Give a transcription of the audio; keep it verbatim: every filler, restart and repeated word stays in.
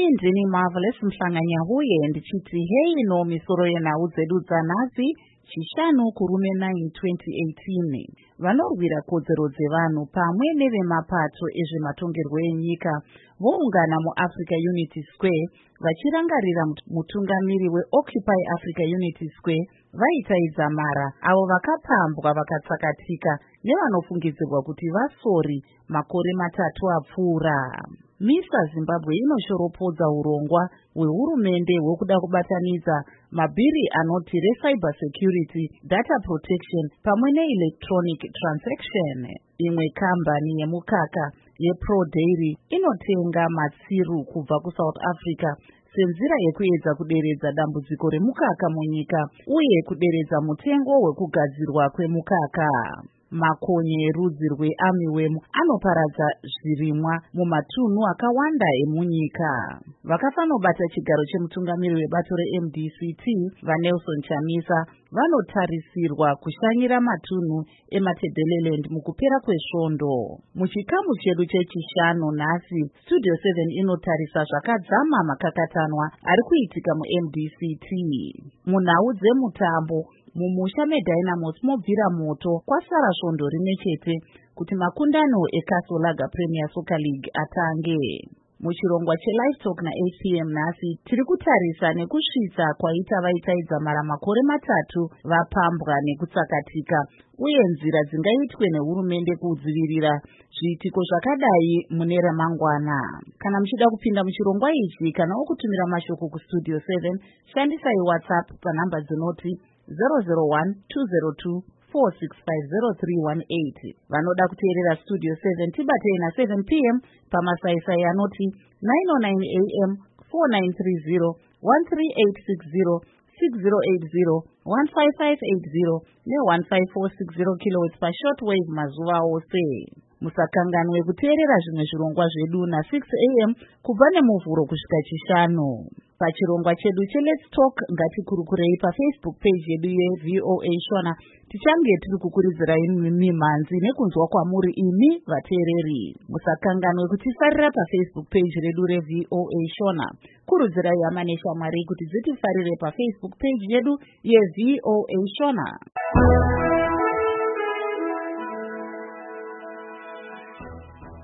ndini Marvelous Mhlanganya huye ndichiti hei no misoro yenhau dzedu dzanhasi chishanu kurume nine twenty eighteen. Vanorwira kodzero dzevanhu pamwe nevemapato ezvematongerwo enyika voungana muAfrica Unity Square vachirangarira mutungamiri weOccupy Africa Unity Square vaitaidza mara avo vakapambwa vakatsakatika nevanofungidzirwa kuti vasori makore matatu apfuura. MISA Zimbabwe inoshoropodza urongwa hwehurumende hwekuda kubatanidza mabhiri anoti recyber security, data protection pamwe neelectronic transaction. Imwe kambani yemukaka yePro Dairy inotenga matsiru kubva kuSouth Africa senzira yekuedza kuderedza dambudziko remukaka munyika uye kuderedza mutengo wekugadzirwa kwemukaka. Makonye erudzi rweArmyworm anoparadza zvirimwa mumatunhu akawanda emunyika. Vakafanobata chigaro chemutungamiri webato reM D C T vaNelson Chamisa vanotarisirwa kushanyira matunhu eMatabeleland mukupera kwesvondo. Muchikamu chedu chechishanu nhasi, Studio seven inotarisa zvakadzama makakatanwa ari kuitika muM D C T. Munhau dzemutambo, mumusha meDynamos mobvira moto kwasara svondo rimwe chete kuti makundano eCastle Premier Soccer League atange. Muchirongwa cheLivetalk naeight p m nhasi tiri kutarisa nekusvitsa kwaita vaitaidza mara makore matatu vapambwa nekutsakatika uye nzira dzingaitwe nehurumende kudzivirira zviitiko zvakadai mune ramangwana. Kana muchida kupinda muchirongwa ichi kana okutumira mashoko kuStudio seven, shandisai WhatsApp panhamba dzinoti zero zero one two zero two four six five zero three one eight. Vanoda kuteerera Studio seven tibatei na seven p m pamasaisai anoti nine oh nine a m four nine three zero one three eight six zero six zero eight zero one five five eight zero ne one five four six zero kilohertz pashortwave mazuva ose. Musakanganwe kuteerera zvimwe zvirongwa zvedu na six a m kubva nemuvhuro kusvika chishanu. Pachirongwa chedu cheLet's Talk ngatikurukurei paFacebook page yedu yeV O A Shona. Tichange tiri kukuridzirai mimhanzi nekunzwa kwamuri imi vateereri. Musakanganwe kutisarira paFacebook page redu reV O A Shona. Kurudzirai hama neshamwari kuti dzitifarire paFacebook page yedu yeV O A Shona.